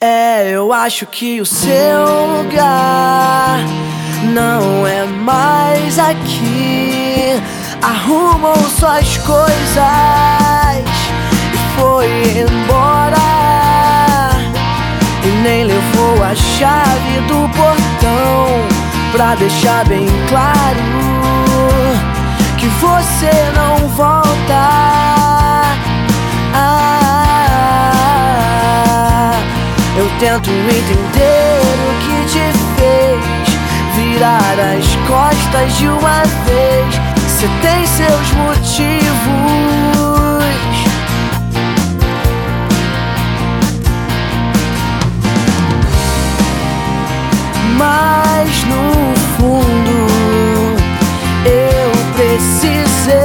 Eu acho que o seu lugar não é mais aqui. Arrumou suas coisas e foi embora, e nem levou a chave do portão pra deixar bem claro que você não volta. Eu tento entender o que te fez virar as costas de uma vez. Você tem seus motivos, mas no fundo eu precisei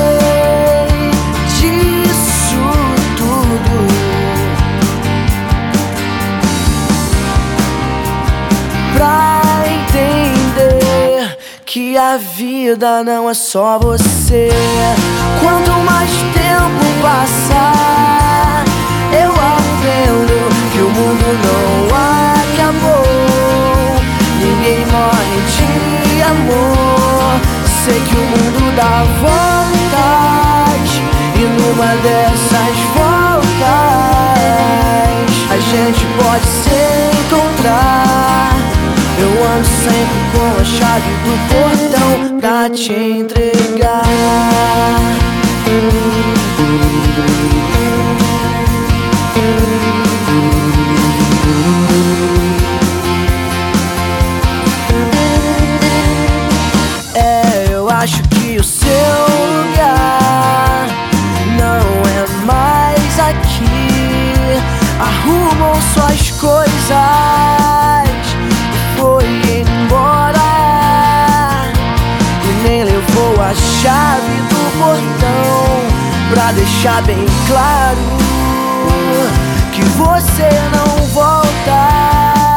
disso tudo pra entender que a vida não é só você. Quanto mais tempo passar, eu aprendo que o mundo não acabou. Ninguém morre de amor. Sei que o mundo dá voltas, e numa dessas voltas a gente pode se encontrar. Eu ando sempre com a chave do portão pra te entregar. Eu acho que o seu lugar não é mais aqui. Arrumou suas coisas e foi embora, e nem levou a chave do portão pra deixar bem claro que você não volta.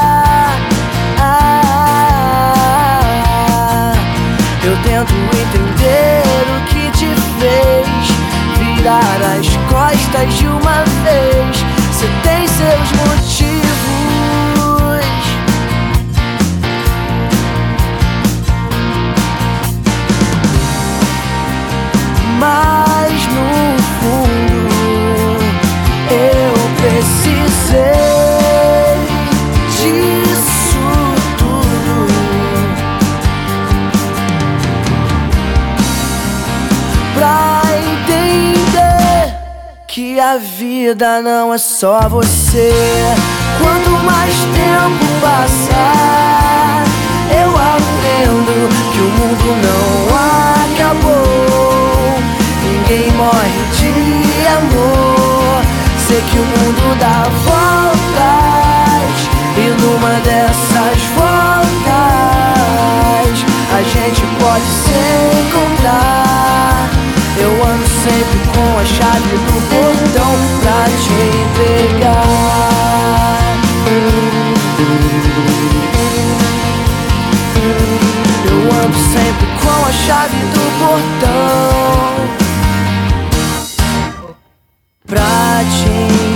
Eu tento entender o que te fez virar as costas de uma vez. Você tem seus motivos, mas no fundo eu precisei disso tudo pra entender que a vida não é só você. Quanto mais tempo passar, eu aprendo que o mundo não acabou. Ninguém morre de amor. Sei que o mundo dá voltas, e numa dessas voltas a gente pode se encontrar. Eu ando sempre com a chave do portão pra te entregar. Eu ando sempre com a chave do portão pra te entregar.